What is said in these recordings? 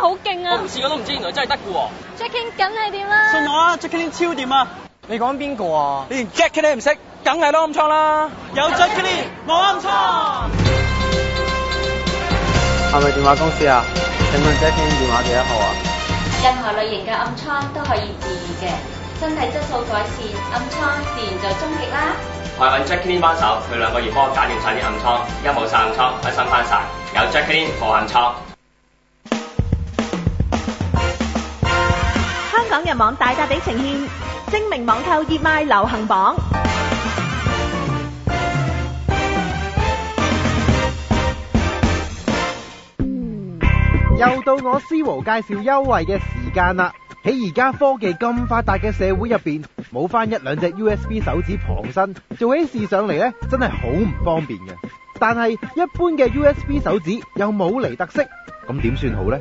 好勁啊！ 我唔試過都唔知，原來真係得㗎喎。 Jackie 梗係掂啦。 信我啊 Jackie 超掂啊！ 你講邊個啊？ 你連 Jackie 都唔識，梗係攞暗瘡啦！有 Jackie 冇暗瘡。 係咪電話公司啊？請問 Jackie 電話幾多號啊？ 任何類型嘅暗瘡都可以治癒嘅，身體質素改善，暗瘡自然就終極啦。 我係揾 Jackie 幫手，佢2個月幫我搞掂晒啲暗瘡，而家冇晒暗瘡，開心翻晒。有 Jackie 冇暗瘡。 香港人網大笪地呈現精明網購熱賣流行榜。 又到我思豪介紹優惠嘅時間啦！喺而家科技咁發達嘅社會入邊，冇翻1、2隻 USB 手指傍身，做起事上嚟呢，真係好唔方便嘅。但係一般嘅 USB 手指又冇嚟特色，咁點算好呢？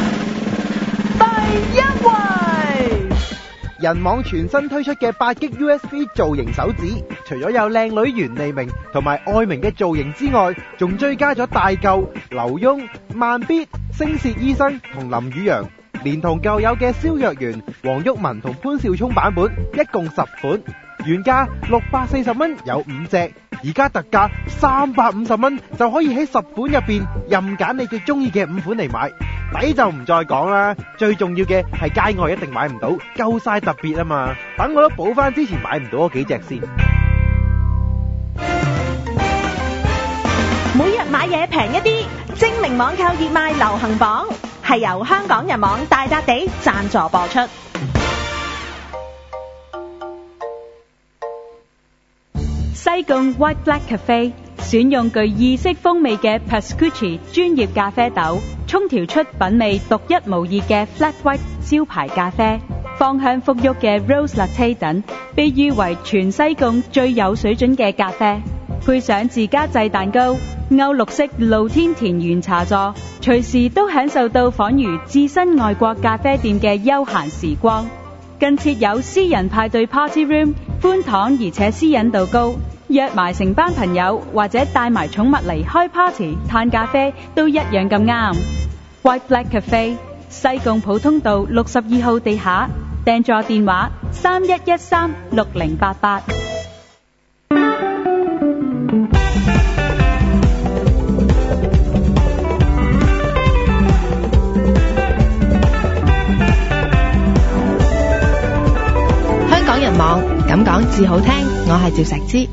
第1位，人網全新推出嘅8GB USB 造型手指，除咗有靚女袁利明同埋愛明嘅造型之外，仲追加咗大舊、劉墉、慢必、星屑醫生同林宇陽，連同舊有嘅蕭若元、黃毓民同潘少聰版本，一共10款，原價640蚊有5隻，而家特價350蚊就可以喺10款入邊任揀你最中意嘅5款嚟買，抵就唔再講啦。最重要嘅係街外一定買唔到，夠晒特別啊嘛！等我都補翻之前買唔到嗰幾隻先。 每日買嘢平一啲，精明網購熱賣流行榜係由香港人網大笪地贊助播出。 西貢 White Black Cafe 選用具意式風味嘅 Pascucci 專業咖啡豆，沖調出品味獨一無二嘅 Flat White 招牌咖啡，芳香馥郁嘅 Rose Latte 等，被譽為全西貢最有水準嘅咖啡。配上自家製蛋糕、歐陸式露天田園茶座，隨時都享受到仿如置身外國咖啡店嘅悠閒時光。更設有私人派對 Party Room， 寬敞而且私隱度高，約埋成班朋友或者帶埋寵物嚟開 party、嘆咖啡都一樣咁啱。White Black Cafe 西貢普通道62號地下，訂座電話31136088。 人網咁講至好聽，我係趙石之。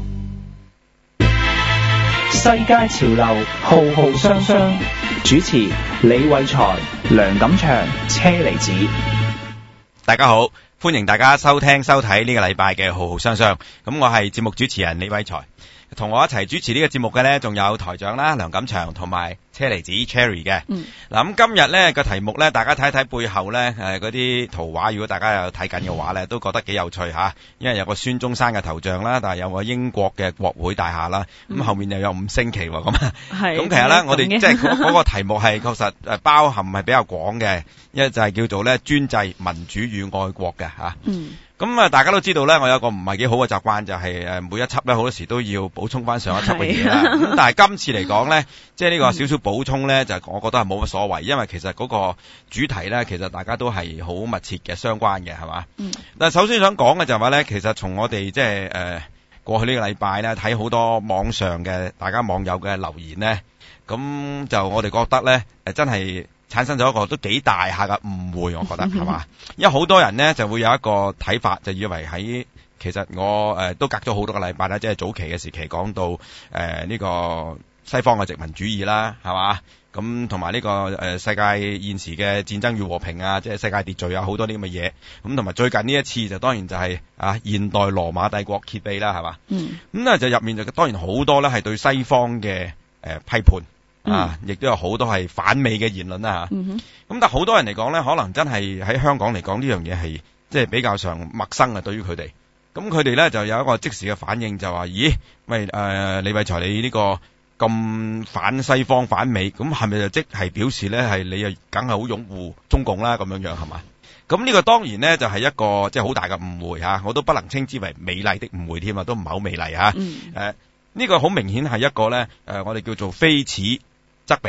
世界潮流浩浩湯湯，主持李偉才、梁錦祥、車厘子。 大家好，歡迎大家收聽收睇呢個禮拜嘅浩浩湯湯。咁我係節目主持人李偉才，同我一齊主持呢個節目嘅呢，仲有台長啦梁錦祥同埋車厘子 Cherry 嘅。嗱咁今日呢個題目呢，大家睇睇背後呢嗰啲圖畫，如果大家有睇緊嘅話呢，都覺得幾有趣吓，因為有個孫中山嘅頭像啦，但係有個英國嘅國會大廈啦，咁後面又有5星旗喎，咁咁其實呢，我哋即係嗰個題目係確實包含係比較廣嘅，因為就係叫做呢專制民主與愛國嘅吓。咁啊，大家都知道咧，我有個唔係幾好嘅習慣，就係每一輯咧好多時都要補充翻上一輯嘅嘢啦。咁但係今次嚟講咧，即係呢個少少補充咧，就我覺得係冇乜所謂，因為其實嗰個主題咧，其實大家都係好密切嘅相關嘅，係嘛？但係首先想講嘅就係話咧，其實從我哋即係過去呢個禮拜咧，睇好多網上嘅大家網友嘅留言咧，咁就我哋覺得咧真係產生咗一個都幾大下嘅誤會，我覺得係嘛？因為好多人呢就會有一個睇法，就以為喺其實我都隔咗好多個禮拜啦，即係早期嘅時期講到呢個西方嘅殖民主義啦，係嘛？咁同埋呢個世界現時嘅戰爭與和平啊，即係世界秩序啊，好多啲咁嘅嘢。咁同埋最近呢一次就當然就係現代羅馬帝國揭秘啦，係嘛？咁咧就入面就當然好多咧係對西方嘅批判。亦都有好多係反美嘅言論啦嚇。咁但係好多人嚟講咧，可能真係喺香港嚟講呢樣嘢係即係比較上陌生啊，對於佢哋。咁佢哋咧就有一個即時嘅反應，就話：咦，喂李偉才，你呢個咁反西方反美，咁係咪就即係表示咧係你又梗係好擁護中共啦？咁樣樣係嘛？咁呢個當然咧就係一個即係好大嘅誤會嚇，我都不能稱之為美麗的誤會添啊，都唔係好美麗嚇。呢個好明顯係一個咧我哋叫做非此則彼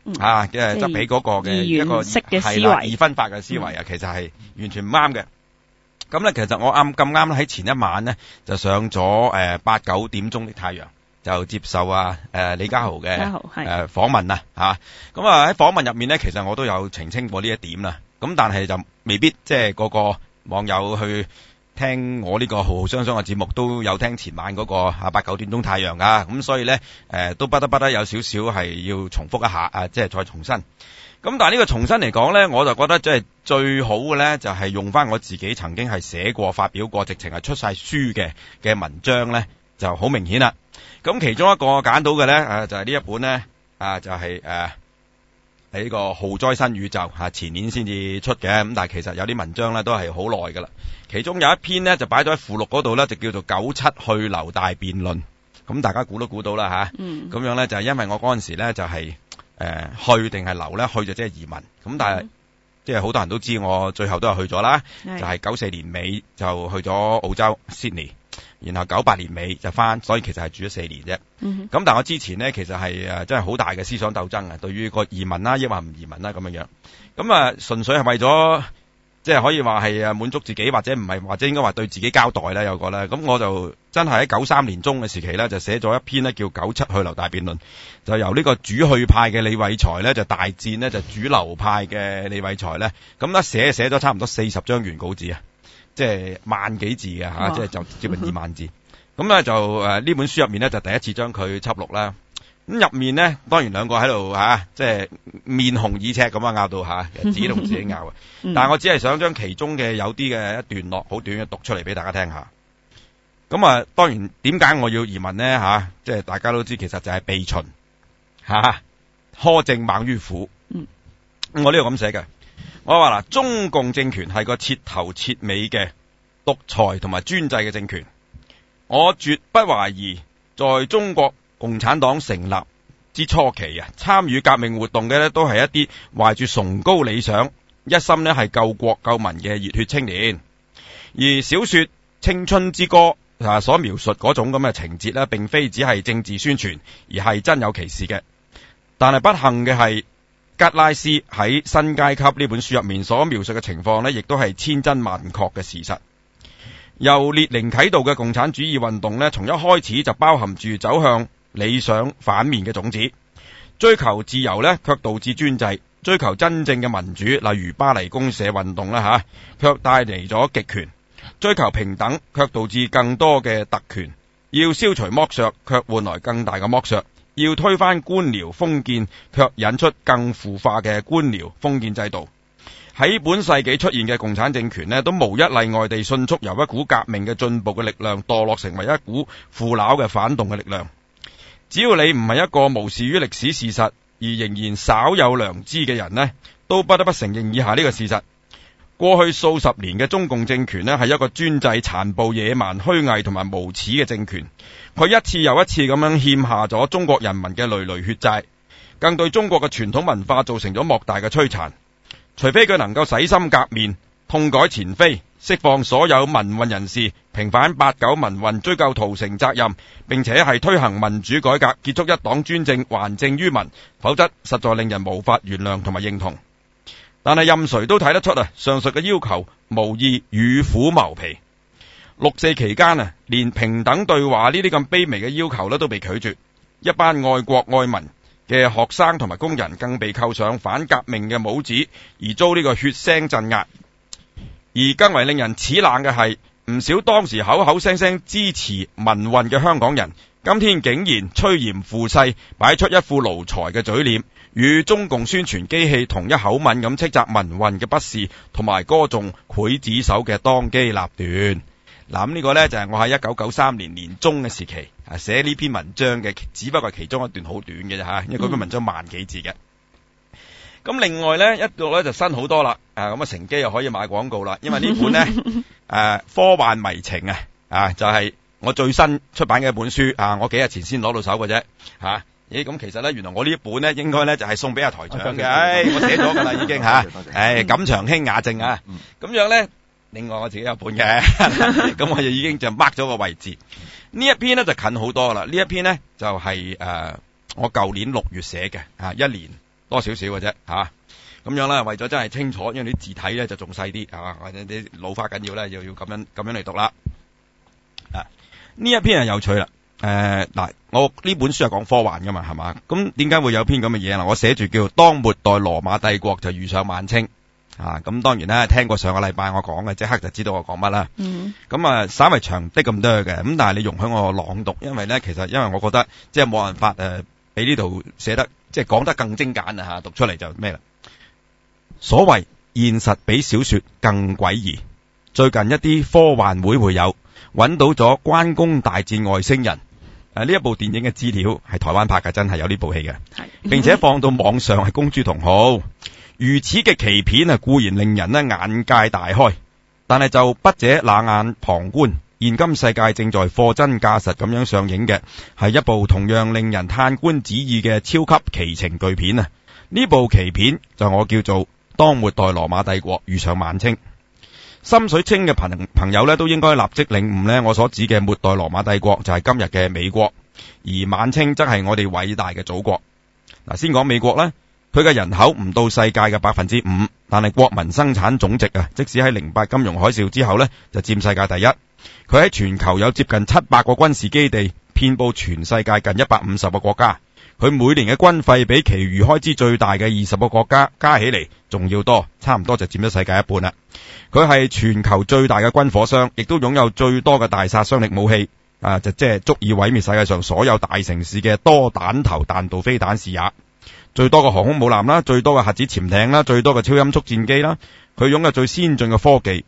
執起嗰個嘅一個式嘅思係啦維， 二分法嘅思維啊，其實係完全唔啱嘅。咁咧，其實我咁啱喺前一晚咧就上咗8、9點鐘的太陽，就接受李家豪嘅訪問啊嚇。咁喺訪問入面咧，其實我都有澄清過呢一點啦。咁但係就未必即係個個網友去聽我呢個浩浩雙雙嘅節目都有聽前晚嗰個8、9點鐘太陽噶。咁所以咧都不得有少少係要重複一下即係再重申。咁但係呢個重新嚟講咧，我就覺得即係最好嘅咧，就係用翻我自己曾經係寫過、發表過、直情係出晒書嘅文章咧，就好明顯啦。咁其中一個揀到嘅咧，就係呢一本咧，就係喺呢個浩災新宇宙前年先至出嘅。咁但係其實有啲文章咧都係好耐噶啦。其中有一篇咧就擺咗喺附錄嗰度咧，就叫做97去留大辯論。咁大家估都估到啦吓。咁樣咧就係因為我嗰陣時咧就係去定係留咧？去就即係移民。咁但係即係好多人都知，我最後都係去咗啦。就係94年尾就去咗澳洲 Sydney， 然後98年尾就翻，所以其實係住咗4年啫。咁但係我之前呢，其實係真係好大嘅思想鬥爭啊，對於個移民啦，抑或唔移民啦咁樣樣。咁純粹係為咗即係可以話係滿足自己，或者唔係，或者應該話對自己交代啦，有個咧。咁我就真係喺93年中嘅時期咧，就寫咗一篇呢叫97去留大辯論，就由呢個主去派嘅李偉才咧就大戰呢就主流派嘅李偉才咧。咁咧寫咗差唔多40張原稿紙啊，即係萬幾字嘅吓，即係就接近2萬字。咁咧就呢本書入面咧就第一次將佢輯錄啦。咁入面咧，當然兩個喺度即係面紅耳赤咁拗到自己同自己拗啊。但係我只係想將其中嘅有啲嘅一段落好短嘅讀出嚟俾大家聽下。咁當然點解我要移民呢？即係大家都知，其實就係避秦苛政猛於虎。我呢度咁寫嘅，我話嗱，中共政權係個徹頭徹尾嘅獨裁同埋專制嘅政權。我絕不懷疑，在中國共產黨成立之初期參與革命活動嘅都係一啲懷住崇高理想、一心係救國救民嘅熱血青年。而小說《青春之歌》所描述嗰種咁嘅情節並非只係政治宣傳，而係真有其事嘅。但係不幸嘅係，吉拉斯喺《新階級》呢本書入面所描述嘅情況亦都係千真萬確嘅事實。由列寧啟導嘅共產主義運動從一開始就包含住走向理想反面嘅種子。追求自由卻導致專制，追求真正嘅民主，例如巴黎公社運動卻帶嚟咗極權。追求平等卻導致更多嘅特權。要消除剝削卻換來更大嘅剝削。要推翻官僚封建卻引出更腐化嘅官僚封建制度。喺本世紀出現嘅共產政權都無一例外地迅速由一股革命嘅進步嘅力量墮落成為一股腐朽嘅反動嘅力量。只要你唔係一個無視於歷史事實而仍然稍有良知嘅人都不得不承認以下呢個事實：過去數十年嘅中共政權係一個專制、殘暴、野蠻、虛偽同埋無恥嘅政權。佢一次又一次咁樣欠下咗中國人民嘅累累血債，更對中國嘅傳統文化造成咗莫大嘅摧殘。除非佢能夠洗心革面、痛改前非，釋放所有民運人士，平反89民運，追究屠城責任，並且係推行民主改革，結束一黨專政，還政於民，否則實在令人無法原諒同埋認同。但係任誰都睇得出上述嘅要求無異與虎謀皮。六四期間連平等對話呢啲咁卑微嘅要求都被拒絕，一班愛國愛民嘅學生同埋工人更被扣上反革命嘅帽子，而遭呢個血腥鎮壓。而更為令人齒冷嘅係，唔少當時口口聲聲支持民運嘅香港人，今天竟然趨炎附勢，擺出一副奴才嘅嘴臉，與中共宣傳機器同一口吻咁斥責民運嘅不是，同埋歌頌劊子手嘅當機立斷。嗱，咁呢個呢，就係我喺1993年年中嘅時期寫呢篇文章嘅，只不過係其中一段好短嘅啫吓，因為嗰篇文章萬幾字嘅。咁另外呢，一個呢就新好多啦，咁乘機又可以買廣告啦，因為呢本呢科幻迷情就係我最新出版嘅一本書我幾日前先攞到手嘅啫吓。咁其實呢，原來我呢一本呢應該呢就係送俾阿台長嘅，我寫咗噶啦已經吓，錦長興雅正咁樣呢。另外我自己有本嘅，咁我就已經就 mark 咗個位置。呢一篇呢就近好多啦，呢一篇呢就係我舊年6月寫嘅，一年多少少嘅啫嚇。咁樣咧，為咗真係清楚，因為啲字體咧就仲細啲或者啲老花緊要咧，又要咁樣嚟讀啦。呢一篇係有趣啦。嗱，我呢本書係講科幻噶嘛，係嘛？咁點解會有篇咁嘅嘢？我寫住叫當末代羅馬帝國就遇上晚清咁當然啦，聽過上個禮拜我講嘅，即刻就知道我講乜啦。咁稍為長啲咁多嘅，咁但係你容許我朗讀，因為我覺得即係冇辦法俾呢度寫得即係講得更精簡啊，讀出嚟就咩啦？所謂現實比小說更詭異，最近一啲科幻會有揾到咗關公大戰外星人呢一部電影嘅資料係台灣拍嘅，真係有呢部戲嘅，並且放到網上係公諸同好。如此嘅奇片固然令人眼界大開，但係就不者冷眼旁觀。現今世界正在貨真價實咁樣上映嘅係一部同樣令人嘆觀止意嘅超級奇情巨片啊！呢部奇片就我叫做當末代羅馬帝國遇上晚清。心水清嘅朋友都應該立即領悟我所指嘅末代羅馬帝國就係今日嘅美國，而晚清則係我哋偉大嘅祖國。先講美國啦，佢嘅人口唔到世界嘅 5%， 但係國民生產總值即使喺08金融海嘯之後就佔世界第一。佢喺全球有接近700個軍事基地，遍佈全世界近150個國家。佢每年嘅軍費比其餘開支最大嘅20個國家加起嚟仲要多，差唔多就佔咗世界一半啦。佢係全球最大嘅軍火商，亦都擁有最多嘅大殺傷力武器，即係足以毀滅世界上所有大城市嘅多彈頭彈道飛彈是也。最多嘅航空母艦啦，最多嘅核子潛艇啦，最多嘅超音速戰機啦。佢擁有最先進嘅科技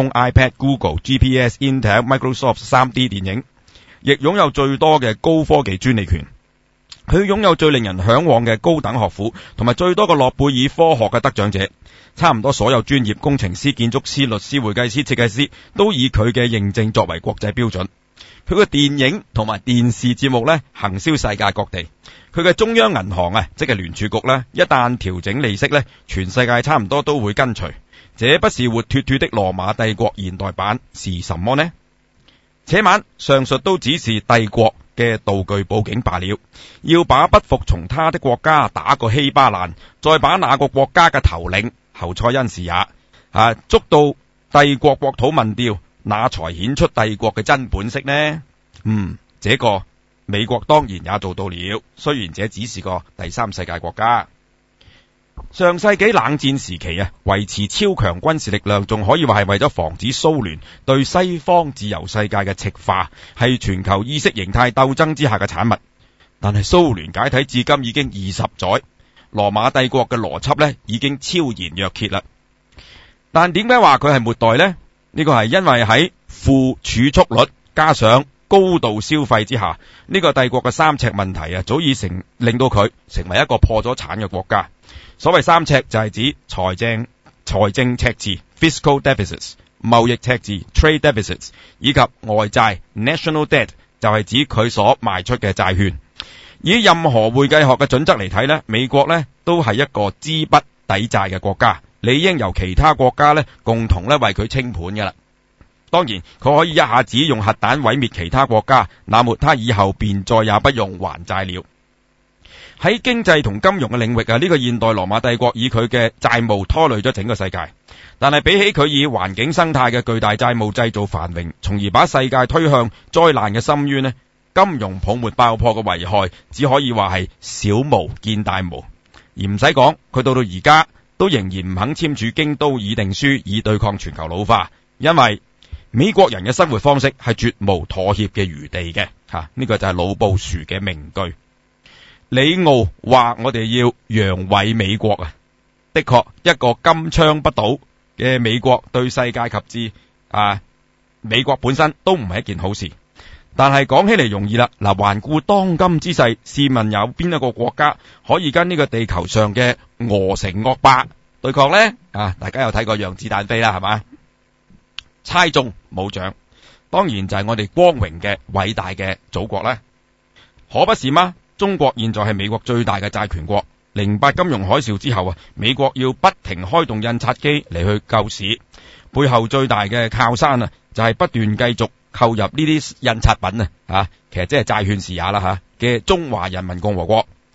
，iPhone、iPad、Google、GPS、Intel、Microsoft 3D 電影，亦擁有最多嘅高科技專利權。佢擁有最令人向往嘅高等學府，同埋最多嘅諾貝爾科學嘅得獎者。差唔多所有專業工程師、建築師、律師、會計師、設計師都以佢嘅認證作為國際標準。佢嘅電影同埋電視節目行銷世界各地。佢嘅中央銀行即係聯儲局一旦調整利息全世界差唔多都會跟隨。這不是活脫脫的羅馬帝國現代版是什麼呢？且慢，上述都只是帝國嘅道具佈景罷了。要把不服從他的國家打個稀巴爛，再把那個國家嘅頭領侯賽因是也捉到帝國國土民調，那才顯出帝國嘅真本色呢？這個美國當然也做到了，雖然這只是個第三世界國家。上世紀冷戰時期維持超強軍事力量，仲可以話係為咗防止蘇聯對西方自由世界嘅赤化，係全球意識形態鬥爭之下嘅產物。但係蘇聯解體至今已經20載，羅馬帝國嘅邏輯已經超然若揭啦。但點解話佢係末代呢？呢個係因為喺負儲蓄率加上高度消費之下，呢個帝國嘅三赤問題早已令到佢成為一個破咗產嘅國家。所謂三赤就係指財政赤字 fiscal deficits、 貿易赤字 trade deficits 以及外債 national debt， 就係指佢所賣出嘅債券。以任何會計學嘅準則嚟睇美國都係一個資不抵債嘅國家，理應由其他國家共同為佢清盤㗎啦。當然佢可以一下子用核彈毀滅其他國家，那麼他以後便再也不用還債了。喺經濟同金融嘅領域呢個現代羅馬帝國以佢嘅債務拖累咗整個世界，但係比起佢以環境生態嘅巨大債務製造繁榮，從而把世界推向災難嘅深淵金融泡沫爆破嘅危害只可以話係小巫見大巫。而唔使講，佢到而家都仍然唔肯簽署京都議定書以對抗全球老化，因為美國人嘅生活方式係絕無妥協嘅餘地嘅。呢個就係老布殊嘅名句。李奧話我哋要揚毀美國的確一個金槍不倒嘅美國對世界及至美國本身都唔係一件好事。但係講起嚟容易啦，環顧當今之世，試問有邊一個國家可以跟呢個地球上嘅俄城惡霸對抗呢？大家有睇過讓子彈飛啦，係嘛？猜中冇獎，當然就係我哋光榮嘅偉大嘅祖國啦，可不是嗎？中國現在係美國最大嘅債權國。08金融海嘯之後美國要不停開動印刷機嚟去救市，背後最大嘅靠山就係不斷繼續購入呢啲印刷品其實即係債券是也啦嘅中華人民共和國。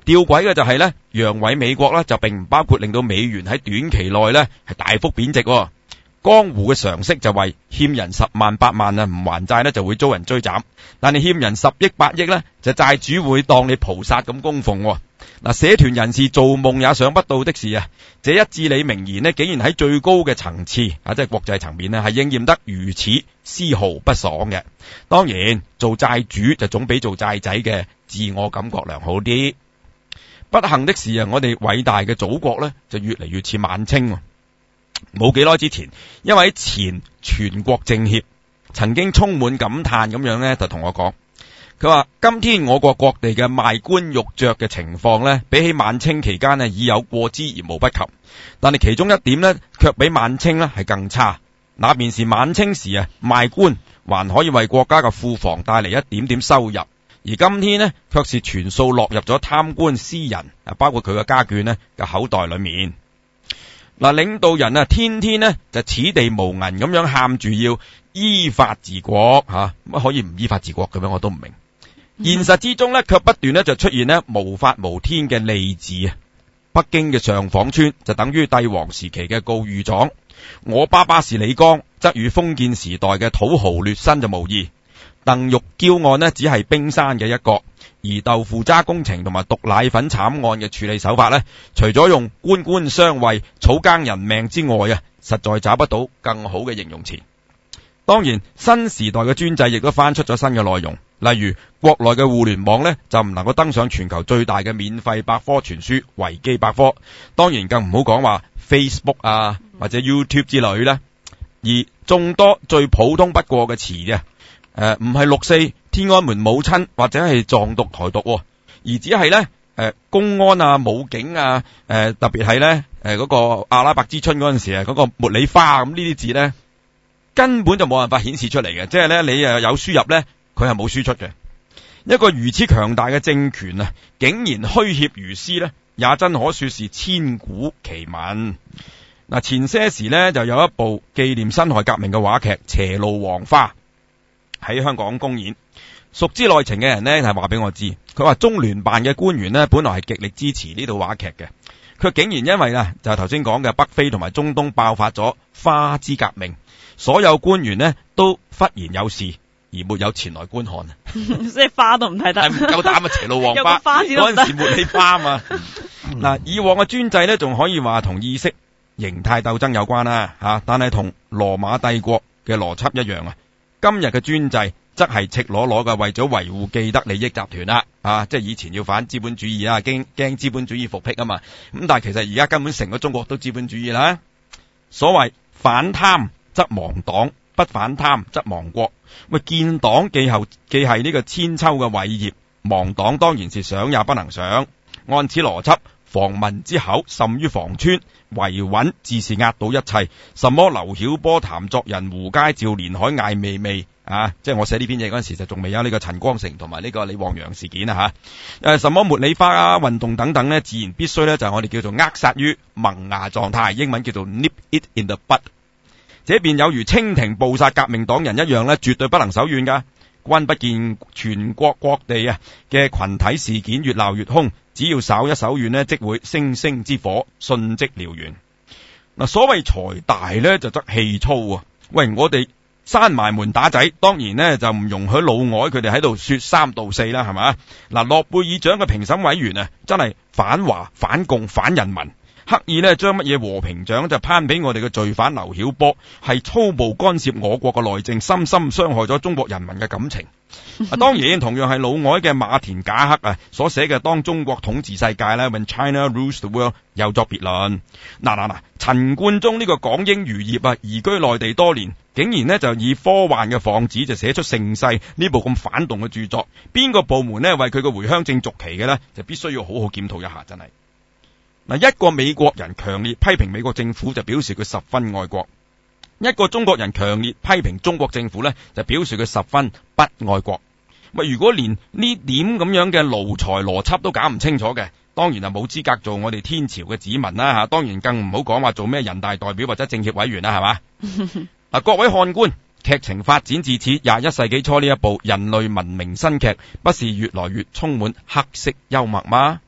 吊詭嘅就係咧，揚毀美國咧就並唔包括令到美元喺短期內咧係大幅貶值。江湖嘅常識就為欠人10萬8萬啊，唔還債咧就會遭人追斬，但係欠人10億8億咧，就債主會當你菩薩咁供奉。嗱，社團人士做夢也想不到的是啊，這一至理名言呢，竟然喺最高嘅層次啊，即係國際層面呢，係應驗得如此絲毫不爽嘅。當然，做債主就總比做債仔嘅自我感覺良好啲。不幸的是啊，我哋偉大嘅祖國呢，就越嚟越似晚清。冇幾耐之前，一位前全國政協曾經充滿感嘆咁樣呢，就同我講。佢話今天我國各地嘅賣官鬻爵嘅情況呢，比起晚清期間呢，已有過之而無不及。但係其中一點呢，卻比晚清呢係更差。那便是晚清時啊，賣官還可以為國家嘅庫房帶嚟一點點收入，而今天呢，卻是全數落入咗貪官私人啊，包括佢嘅家眷呢嘅口袋裏面。嗱，領導人啊，天天呢就此地無銀咁樣喊住要依法治國吓，乜可以唔依法治國嘅咩？我都唔明。現實之中呢，卻不斷呢就出現呢無法無天嘅吏治啊！北京嘅上訪村就等於帝王時期嘅告御狀。我爸爸是李剛，則與封建時代嘅土豪劣紳就無異。鄧玉嬌案呢，只係冰山嘅一角，而豆腐渣工程同埋毒奶粉慘案嘅處理手法呢，除咗用官官相衛、草菅人命之外啊，實在找不到更好嘅形容詞。當然，新時代嘅專制亦都翻出咗新嘅內容，例如國內嘅互聯網呢，就唔能夠登上全球最大嘅免費百科全書維基百科，當然更唔好講話 Facebook 啊或者 YouTube 之類啦。而眾多最普通不過嘅詞嘅，唔係6.4天安門母親或者係藏獨台獨，而只係呢公安啊、武警啊，特別係呢嗰個阿拉伯之春嗰陣時啊，嗰個茉莉花咁呢啲字呢，根本就冇辦法顯示出嚟嘅，即係呢，你有輸入呢，佢係冇輸出嘅。一個如此強大嘅政權啊，竟然虛怯如斯呢，也真可說是千古奇聞。嗱，前些時呢，就有一部紀念辛亥革命嘅話劇《斜路黃花》喺香港公演。熟知內情嘅人呢，係話俾我知，佢話中聯辦嘅官員呢，本來係極力支持呢套話劇嘅，佢竟然因為啊，就係頭先講嘅北非同埋中東爆發咗花之革命，所有官員呢都忽然有事，而沒有前來觀看。 即係花都唔睇得， 係唔夠膽啊！斜路黃花嗰陣時茉莉花嘛。嗱，以往嘅專制呢，仲可以話同意識形態鬥爭有關啦，吓，但係同羅馬帝國嘅邏輯一樣啊。今日嘅專制則係赤裸裸嘅為咗維護既得利益集團啦，即係以前要反資本主義啊，驚資本主義復辟啊嘛。咁但係其實而家根本成個中國都資本主義啦。所謂反貪則亡黨，不反貪則亡國。喂，建黨既係呢個千秋嘅偉業，亡黨當然是想也不能想。按此邏輯，防民之口甚於防川，維穩自是壓倒一切。什麼劉曉波、譚作人、胡佳照、連海、艾未未啊，即係我寫呢篇嘢嗰陣時就仲未有呢個陳光誠同埋呢個李旺陽事件啊吓。什麼茉莉花啊運動等等呢，自然必須呢就係我哋叫做扼殺於萌芽狀態，英文叫做 nip it in the bud。這便有如清廷捕殺革命黨人一樣呢，絕對不能手軟噶。君不見全國各地啊嘅群體事件越鬧越兇，只要稍一手軟呢，即會星星之火瞬即燎原。嗱，所謂財大呢，就則氣粗啊！喂，我哋閂埋門打仔，當然呢就唔容許老外佢哋喺度說三道四啦，係嘛？嗱，諾貝爾獎嘅評審委員啊，真係反華、反共、反人民。刻意呢將乜嘢和平獎就攀俾我哋嘅罪犯劉曉波，係粗暴干涉我國嘅內政，深深傷害咗中國人民嘅感情。當然同樣係老外嘅馬田賈克啊所寫嘅《當中國統治世界》呢 When China Rules the World 又作別論。嗱，陳冠中呢個港英餘孽啊，移居內地多年，竟然呢就以科幻嘅幌子就寫出盛世呢部咁反動嘅著作，邊個部門呢為佢嘅回鄉證續期嘅呢，就必須要好好檢討一下，真係。嗱，一個美國人強烈批評美國政府就表示佢十分愛國，一個中國人強烈批評中國政府呢，就表示佢十分不愛國。喂，如果連呢點咁樣嘅奴才邏輯都搞唔清楚嘅，當然係冇資格做我哋天朝嘅子民啦吓，當然更唔好講話做咩人大代表或者政協委員啦，係嘛？嗱，各位看官，劇情發展至此，21世紀初呢一部人類文明新劇，不是越來越充滿黑色幽默嗎？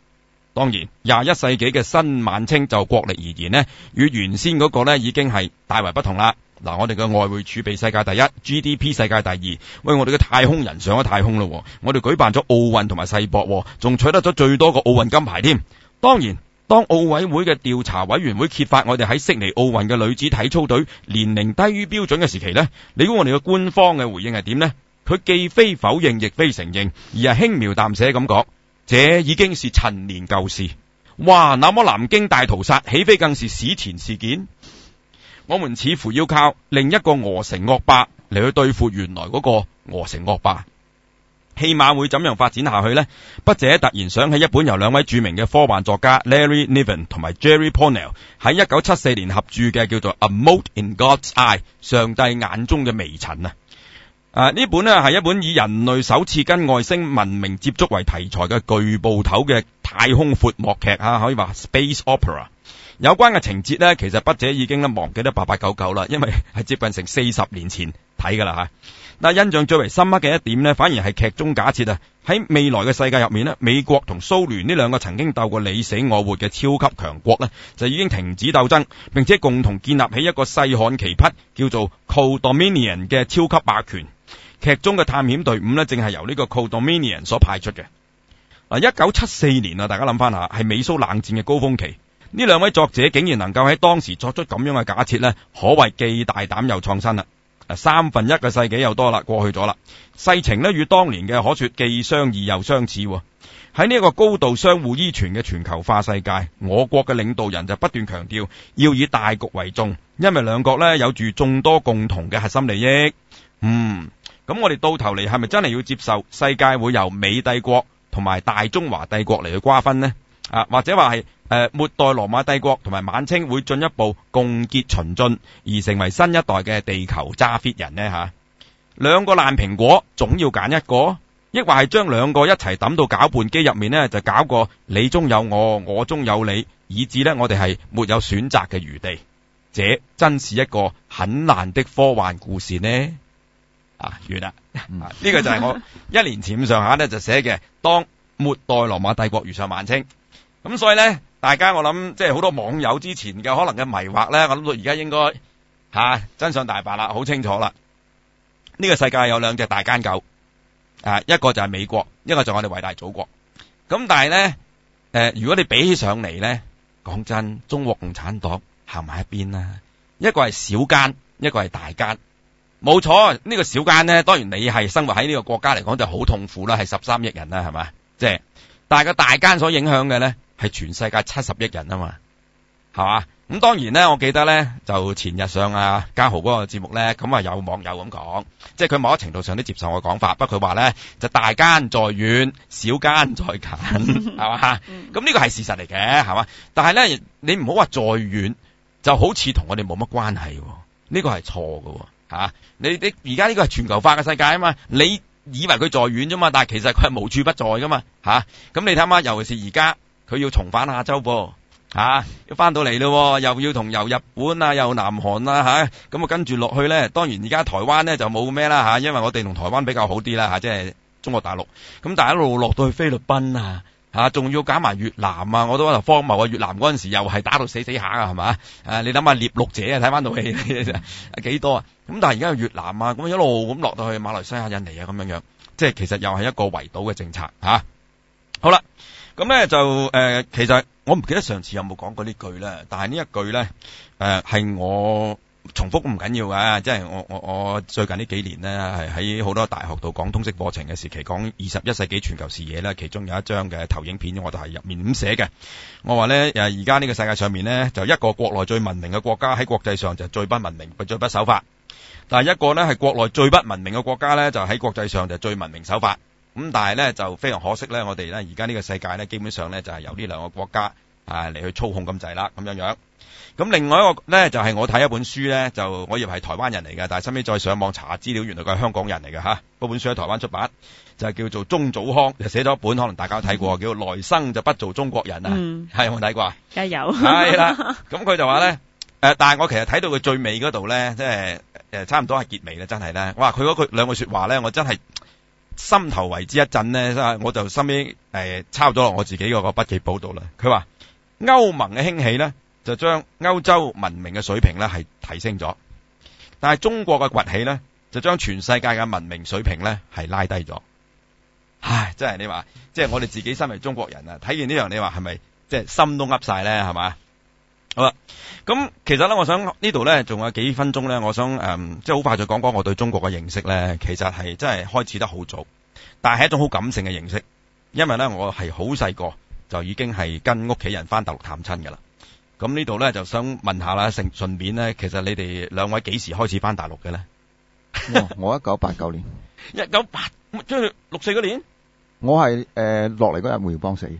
當然21世紀嘅新晚清就國力而言呢，與原先嗰個呢已經係大為不同啦。嗱，我哋嘅外匯儲備世界第一 ，GDP 世界第二，喂，我哋嘅太空人上咗太空咯，我哋舉辦咗奧運同埋世博，仲取得咗最多個奧運金牌添。當然，當奧委會嘅調查委員會揭發我哋喺悉尼奧運嘅女子體操隊年齡低於標準嘅時期呢，你估我哋嘅官方嘅回應係點呢？佢既非否認，亦非承認，而係輕描淡寫咁講，這已經是陳年舊事。哇，那麼南京大屠殺豈非更是史前事件？我們似乎要靠另一個鵝城惡霸嚟去對付原來嗰個鵝城惡霸。戲碼會怎樣發展下去呢？筆者突然想起一本由兩位著名嘅科幻作家 Larry Niven 同埋 Jerry Pournelle 喺1974年合著嘅叫做 A Mote in God's Eye 上帝眼中嘅微塵啊！呢本呢係一本以人類首次跟外星文明接觸為題材嘅巨部頭嘅太空闊幕劇可以話 Space Opera。有關嘅情節呢，其實筆者已經忘記得8899啦，因為係接近成40年前睇噶啦吓。但印象最為深刻嘅一點呢，反而係劇中假設喺未來嘅世界入面呢，美國同蘇聯呢兩個曾經鬥過你死我活嘅超級強國呢，就已經停止鬥爭，並且共同建立起一個細漢奇匹叫做 Co-Dominion 嘅超級霸權。劇中嘅探險隊伍呢，正係由呢個 Co-Dominion 所派出嘅。1974年大家諗翻下，係美蘇冷戰嘅高峰期。呢兩位作者竟然能夠喺當時作出咁樣嘅假設呢，可謂既大膽又創新啦。1/3個世紀又多啦，過去咗啦。世情呢，與當年嘅可說既相異又相似。喺呢一個高度相互依存嘅全球化世界，我國嘅領導人就不斷強調要以大局為重，因為兩國呢有住眾多共同嘅核心利益。咁我哋到頭嚟係咪真係要接受世界會由美帝國同埋大中華帝國嚟去瓜分呢？或者話係末代羅馬帝國同埋晚清會進一步共結秦晉，而成為新一代嘅地球揸 fit 人呢？吓，兩個爛蘋果總要揀一個，抑或係將兩個一齊抌到攪拌機入面呢，就搞個你中有我，我中有你，以致呢我哋係沒有選擇嘅餘地。這真是一個很爛的科幻故事呢。完啦。呢個就係我1年前咁上下呢就寫嘅，當末代羅馬帝國遇上晚清。咁所以呢，大家我諗即係好多網友之前嘅可能嘅迷惑呢，我諗到而家應該真相大白啦，好清楚啦。呢個世界有兩隻大奸狗，一個就係美國，一個就係我哋偉大祖國。咁但係呢，如果你比起上嚟呢，講真，中國共產黨行埋一邊啦。一個係小奸，一個係大奸。冇錯，呢個小奸呢，當然你係生活喺呢個國家嚟講就好痛苦啦，係13億人啦，係嘛？即係，但係個大奸所影響嘅呢，係全世界70億人啊嘛，係嘛？咁當然呢，我記得呢，就前日上家豪嗰個節目呢，咁有網友咁講，即係佢某一程度上都接受我講法，不過佢話呢，就大奸在遠，小奸在近，係嘛？咁呢個係事實嚟嘅，係嘛？但係呢，你唔好話在遠，就好似同我哋冇乜關係，呢個係錯㗎。你而家呢個係全球化嘅世界啊嘛，你以為佢在遠啫嘛，但係其實佢係無處不在噶嘛，咁你睇下，尤其是而家佢要重返亞洲噃，要翻到嚟咯，又要同由日本又南韓咁跟住落去咧，當然而家台灣咧就冇咩啦因為我哋同台灣比較好啲啦即係中國大陸，咁但係一路落到去菲律賓仲要搞埋越南我都話荒謬越南嗰陣時又係打到死下係嘛？你諗下獵鹿者睇翻套戲幾多咁但係而家越南咁一路咁落到去馬來西亞、印尼咁樣，即係其實又係一個圍堵嘅政策好啦，咁咧就其實我唔記得上次有冇講過呢句咧，但係呢一句咧係我重複唔緊要嘅，即係我最近呢幾年呢，係喺好多大學度講通識課程嘅時期，講21世紀全球視野咧，其中有一張嘅投影片，我就係入面咁寫嘅。我話咧而家呢個世界上面呢，就一個國內最文明嘅國家喺國際上就最不文明、最不守法，但係一個呢係國內最不文明嘅國家呢，就喺國際上就最文明守法。咁但係呢，就非常可惜呢，我哋呢而家呢個世界呢，基本上呢，就係由呢兩個國家嚟去操控咁滯啦，咁樣。咁另外一個咧就係我睇一本書咧，就我以為係台灣人嚟嘅，但係後尾再上網查下資料，原來佢係香港人嚟嘅嗰本書喺台灣出版，就係叫做鍾祖康，就寫咗一本可能大家都睇過，叫做來生就不做中國人有冇睇過？ 梗係有。 係啦，咁佢就話咧但係我其實睇到佢最尾嗰度咧，即係差唔多係結尾啦，真係咧，哇！佢嗰句兩句說話咧，我真係心頭為之一震咧，我就收尾抄咗落我自己嗰個筆記簿度啦。佢話歐盟嘅興起咧，就將歐洲文明嘅水平咧係提升咗，但係中國嘅崛起咧，就將全世界嘅文明水平咧係拉低咗。唉，真係你話，即係我哋自己身為中國人啊，睇見呢樣你話係咪即係心都噏晒咧？係嘛？好啦，咁其實咧，我想呢度咧仲有幾分鐘咧，我想即係好快就講講我對中國嘅認識咧。其實係真係開始得好早，但係一種好感性嘅認識，因為咧我係好細個就已經係跟屋企人翻大陸探親噶啦。咁呢度咧就想問下啦，順便咧，其實你哋兩位幾時開始翻大陸嘅咧？ 我1989年 ，1988即係64嗰年。 我係落嚟嗰日胡耀邦死。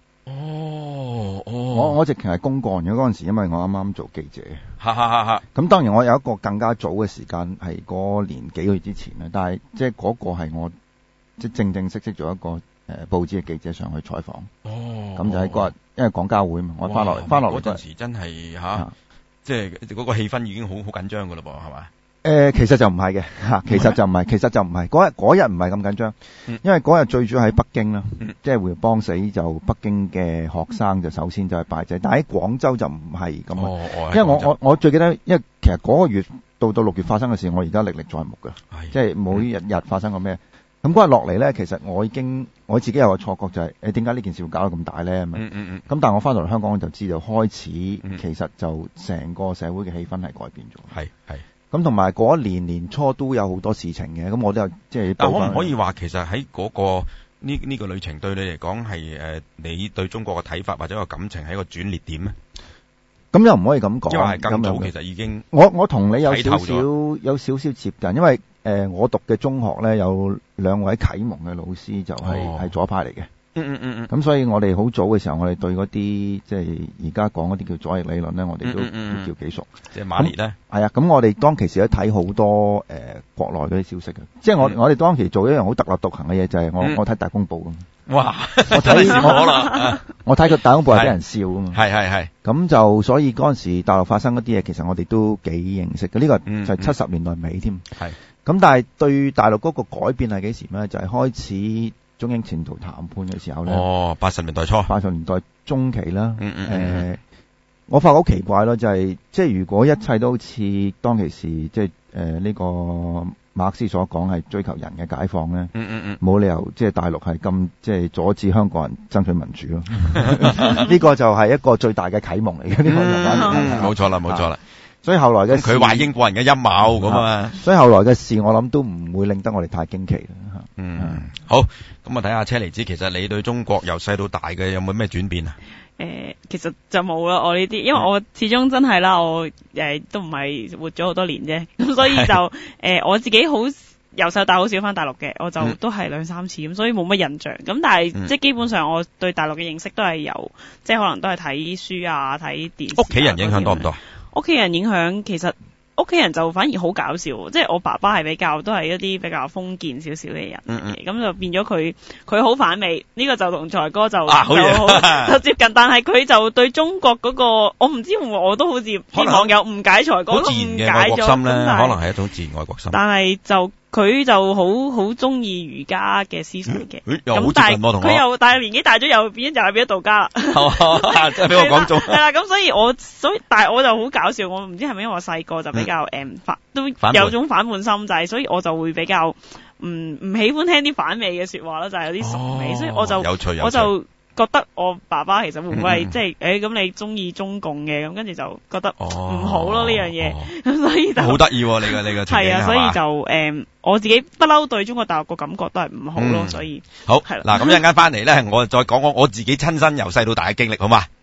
我直情係公幹嘅嗰陣時，因為我啱啱做記者。咁當然我有一個更加早嘅時間係嗰年幾個月之前啦，但係即係嗰個係我即係正式做一個報紙嘅記者上去採訪。咁就喺嗰日，因為廣交會嘛，我翻落嚟嗰陣時真係即係嗰個氣氛已經好緊張噶啦噃，係嘛？ 其實就唔係嘅嚇，其實就唔係嗰日唔係咁緊張，因為嗰日最主要喺北京啦，即係胡耀邦死就北京嘅學生就首先就係拜祭，但喺廣州就唔係咁啊，因為我最記得，因為其實嗰個月到6月發生嘅事，我而家歷歷在目㗎，即係每日發生過咩，咁嗰日落嚟咧，其實我自己有個錯覺就係點解呢件事會搞到咁大咧？咁但係我翻到嚟香港就知道開始其實就成個社會嘅氣氛係改變咗，係。咁同埋嗰一年初都有好多事情嘅，咁我都有即係。但可唔可以話其實喺嗰個呢個旅程對你嚟講係你對中國嘅睇法或者個感情係一個轉捩點咧？咁又唔可以咁講，因為係更早其實已經。我同你有少少接近，因為我讀嘅中學咧有兩位啟蒙嘅老師就係左派嚟嘅。咁所以我哋好早嘅時候，我哋對嗰啲即係而家講嗰啲叫左翼理論咧，我哋都叫幾熟。即係馬列咧，係啊。咁我哋當其時都睇好多國內嗰啲消息嘅，即係我哋當其時做一樣好特立獨行嘅嘢，就係我睇大公報咁。哇！我睇個大公報係俾人笑啊嘛。係。咁就所以嗰陣時大陸發生嗰啲嘢，其實我哋都幾認識嘅。呢個就係70年代尾添。係。咁但係對大陸嗰個改變係幾時咧？就係開始中英前途談判嘅時候咧，80年代初，80年代中期啦。我發覺好奇怪咯，就係即係如果一切都好似當其時即係呢個馬克思所講係追求人嘅解放咧，冇理由即係大陸係咁即係阻止香港人爭取民主咯。呢個就係一個最大嘅啟蒙嚟嘅。冇錯啦。所以後來嘅事，佢話英國人嘅陰謀咁啊，所以後來嘅事我諗都唔會令得我哋太驚奇啦。好，咁啊睇下車厘子，其實你對中國由細到大嘅有冇咩轉變啊？ 其實就冇啦，我呢啲，因為我始終真係啦，我都唔係活咗好多年啫，咁所以就我自己好由細到大好少翻大陸嘅，我就都係2-3次咁，所以冇乜印象。咁但係即係基本上我對大陸嘅認識都係由即係可能都係睇書啊、睇電視。屋企人影響多唔多？屋企人影響，其實屋企人就反而好搞笑，即係我爸爸係都係一啲比較封建少少嘅人，咁就變咗佢好反美，呢個就同財哥就就接近，但係佢就對中國嗰個，我唔知我都好似啲網友誤解財哥， 好自然嘅愛國心咧，可能係一種自然愛國心，但係就。佢就好中意儒家嘅思想嘅，咁但係佢又但係年紀大咗又變咗道家啦，即係俾我講中係啦。咁所以但係我就好搞笑，我唔知係咪因為我細個就比較都有種反叛心制，所以我就會比較唔喜歡聽啲反美嘅說話啦，就係有啲崇美，所以我就覺得我爸爸其實會唔會係即係咁你中意中共嘅，咁跟住就覺得唔好咯呢樣嘢，咁所以就好得意你個係啊，所以就我自己不嬲對中國大陸個感覺都係唔好咯，所以好係啦。嗱咁一陣間翻嚟咧，我再講我自己親身由細到大嘅經歷，好嘛？